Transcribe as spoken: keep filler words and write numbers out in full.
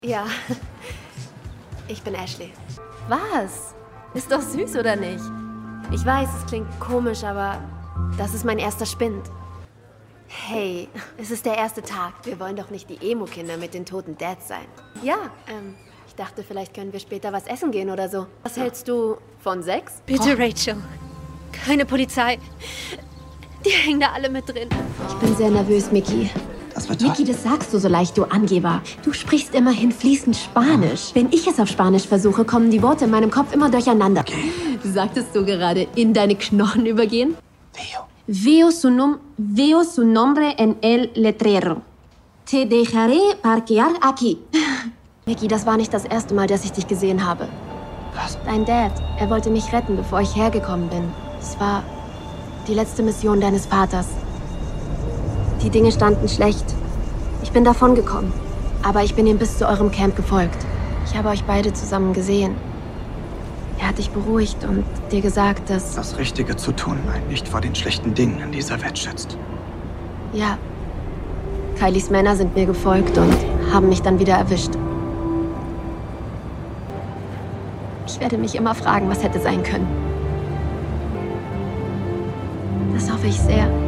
Ja, ich bin Ashley. Was? Ist doch süß, oder nicht? Ich weiß, es klingt komisch, aber das ist mein erster Spind. Hey, es ist der erste Tag. Wir wollen doch nicht die Emo-Kinder mit den toten Dads sein. Ja, ähm, ich dachte, vielleicht können wir später was essen gehen oder so. Was hältst du von Sex? Bitte, Rachel. Keine Polizei. Die hängen da alle mit drin. Ich bin sehr nervös, Mickey. Das wird toll. Mickey, das sagst du so leicht, du Angeber. Du sprichst immerhin fließend Spanisch. Wenn ich es auf Spanisch versuche, kommen die Worte in meinem Kopf immer durcheinander. Okay. Sagtest du gerade, in deine Knochen übergehen? Theo. Veo su, nom veo su nombre en el letrero. Te dejaré parquear aquí. Mickey, das war nicht das erste Mal, dass ich dich gesehen habe. Was? Dein Dad, er wollte mich retten, bevor ich hergekommen bin. Es war die letzte Mission deines Vaters. Die Dinge standen schlecht. Ich bin davongekommen. Aber ich bin ihm bis zu eurem Camp gefolgt. Ich habe euch beide zusammen gesehen. Er hat dich beruhigt und dir gesagt, dass... Das Richtige zu tun, ein nicht vor den schlechten Dingen in dieser Welt schützt. Ja. Kylies Männer sind mir gefolgt und haben mich dann wieder erwischt. Ich werde mich immer fragen, was hätte sein können. Das hoffe ich sehr.